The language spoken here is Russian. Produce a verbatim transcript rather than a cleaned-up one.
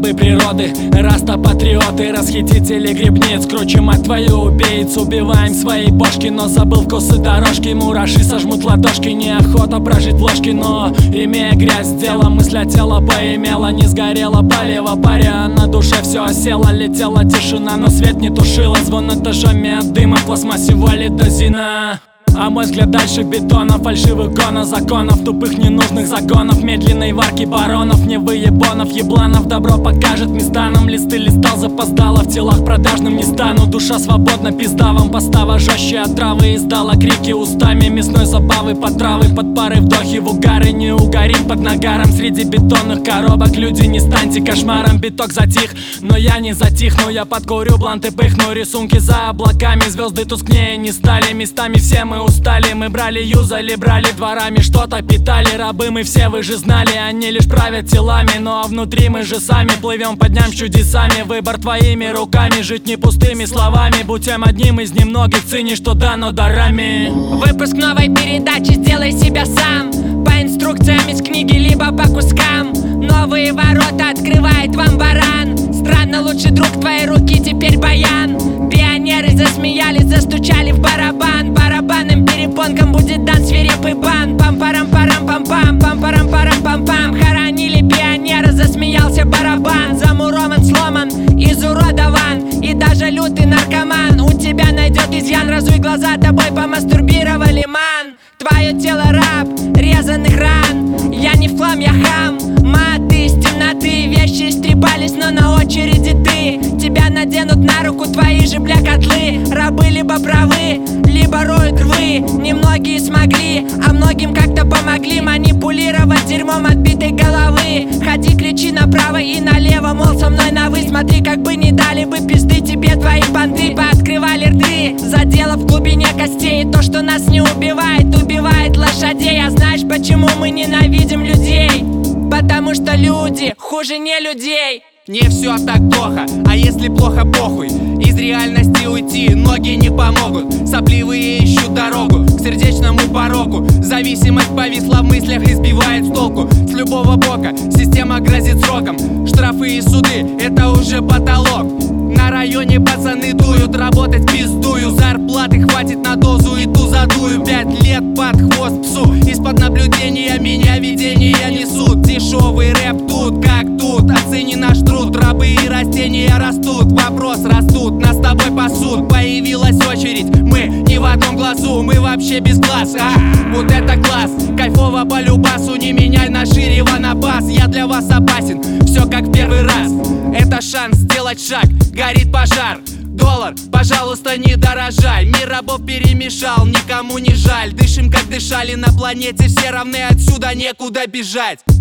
главы природы. Раста-патриоты, расхитители грибниц. Кручим от твою убийц, убиваем свои бошки. Но забыл вкусы дорожки, мураши сожмут ладошки. Неохота прожить в ложке, но имея грязь дела, мысль от тела поимела. Не сгорела палево, паря, на душе все осело. Летела тишина, но свет не тушила. Звон этажами от дыма, в пластмассе валит дозина. А мой взгляд дальше бетона, фальшивых гона, законов, тупых ненужных загонов, медленной варки баронов, не выебонов, ебланов. Добро покажет места нам, листы листал, запоздало, в телах продажным не стану. Душа свободна, пизда вам постава, жестче от травы издала крики устами мясной забавы, под травы, под пары, вдохи в угары. Не угорим под нагаром среди бетонных коробок. Люди, не станьте кошмаром, биток затих, но я не затихну. Я подкурю, бланты пыхну, рисунки за облаками, звезды тускнее не стали. Местами все мы устали, мы брали, юзали, брали дворами, что-то питали. Рабы мы все, вы же знали, они лишь правят телами. Но внутри мы же сами плывем по дням с чудесами. Выбор твоими руками, жить не пустыми словами. Будь тем одним из немногих, цени, что дано дарами. Выпуск новой передачи «Сделай себя сам». По инструкциям из книги, либо по кускам. Новые ворота открывает вам баран. Странно, лучший друг твоей руки теперь баян. Пионеры засмеялись, застучали в барабан. Барабанным перепонкам будет дан свирепый бан. Пам-парам-парам-пам-пам, пам-парам-парам-пам-пам. Хоронили пионера, засмеялся барабан. Замурован, сломан, изуродован. И даже лютый наркоман у тебя найдет изъян. Разуй глаза, тобой помастурбировали, ман. Твое тело раб резаных ран. Я не в хлам, я хам. Маты из темноты, вещи истребались, но на очереди ты. Тебя наденут на руку твои же, бля, котлы. Рабы либо правы, либо роют рвы. Немногие смогли, а многим как-то помогли манипулировать дерьмом отбитой головы. Ходи, кричи направо и налево, мол, со мной на вы. Смотри, как бы не дали бы пизды тебе твои понты. Пооткрывали рты, задело в глубине костей. То, что нас не убивает, убивает лошадей. А знаешь, почему мы ненавидим людей? Потому что люди хуже не людей. Не все так плохо, а если плохо, похуй. Из реальности уйти ноги не помогут. Сопливые ищут дорогу к сердечному порогу. Зависимость повисла в мыслях и сбивает с толку. С любого бока система грозит сроком. Штрафы и суды — это уже потолок. На районе пацаны дуют, работать пиздую. Зарплаты хватит на дозу и ту задую. Пять лет под хвост псу. Из-под наблюдения меня видения несут. Дешевый рэп тут, как тут. Оцени наш труд, рабы и растения растут. Вопрос растут, нас с тобой пасут. Появилась очередь, мы не в одном глазу. Мы вообще без глаз, а? Вот это класс. Кайфово по любасу, не меняй на Ширева на бас. Я для вас опасен, все как в первый раз. Это шанс сделать шаг, горит пожар. Доллар, пожалуйста, не дорожай. Мир рабов перемешал, никому не жаль. Дышим, как дышали на планете, все равны, отсюда некуда бежать.